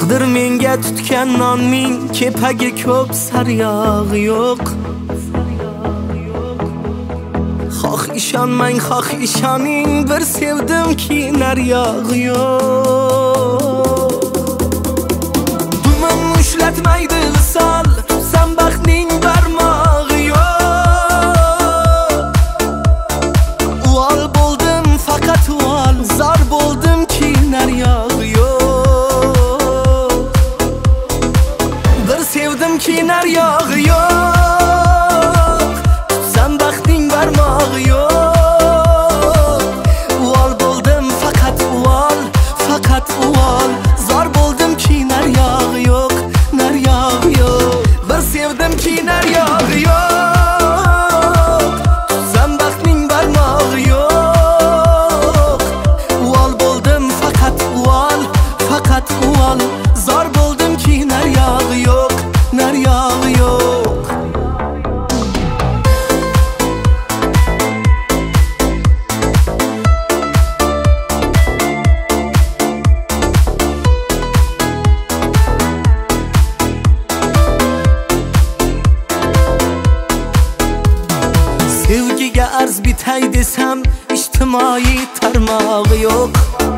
Taqdir menga tutgan nonning kepagi ko'p, saryog'i yo'q. Xoh ishonmang, xoh ishoning, bir sevdimki naryog'i yo'q. Dumim ushlatmaydi visol, tutsam baxtning barmog'i yo'q. Uvol bo'ldim faqat uvol, zor bo'ldimki naryog'i yo'q. Bir sevdimki naryog'i yo'q, tutsam baxtning barmog'i yo'q. Uvol bo'ldim faqat uvol, faqat uvol, zor bo'ldimki naryog'i yo'q, naryog'i yo'q. Bir sevdimki naryog'i yo'q, tutsam baxtning barmog'i yo'q. Uvol bo'ldim faqat uvol, faqat uvol, zor bo'ldimki naryog'i yo'q, naryog'i yo'q. Sevgiga arz bitay desam, ijtimoiy tarmog'i yo'q.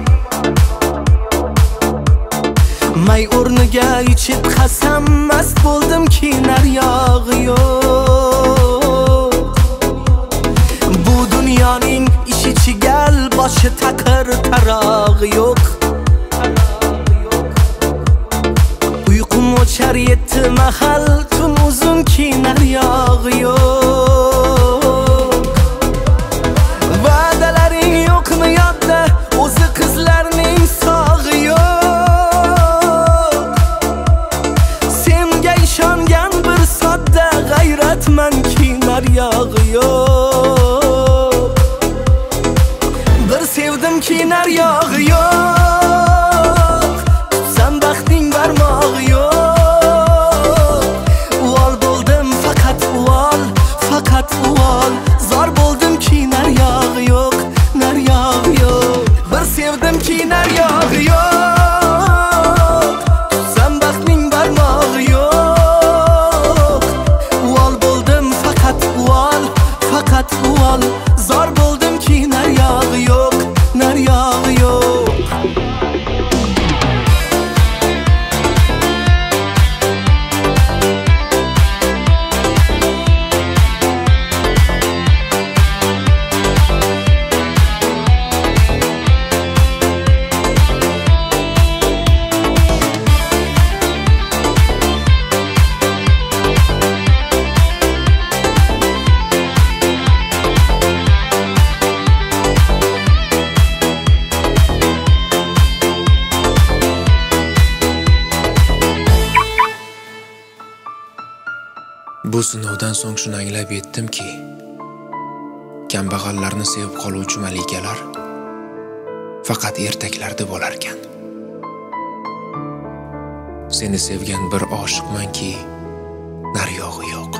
May o'rniga ichib qasam, mast bo'ldimki naryog'i yo'q. Bu dunyoning ishi chigal, boshi taqir, tarog'i yo'q. Uyqum o'char yetti mahal, tun uzunki naryog'i yo'q. Va'dalaring yo'qmi yodda, o'zi qizlarning sog'i yo'q. Senga ishongan bir sodda g'ayratmanki naryog'i yo'q. Bir sevdimki naryog'i yo'q, tutsam baxtning barmog'i yo'q. Uvol bo'ldim faqat uvol, faqat uvol, zor bo'ldimki naryog'i yo'q, naryog'i yo'q. Bir sevdimki naryog'i yo'q, tutsam baxtning barmog'i yo'q. Uvol bo'ldim faqat uvol, faqat uvol, zor bo'ldimki naryog'i yo'q, naryog'i yo'q. Bu sinovdan so'ng shuni anglab yetdimki, kambag'allarni sevib qoluvchi malikalar faqat ertaklarda bo'larkan. Seni sevgan bir oshiqmanki, naryog'i yo'q.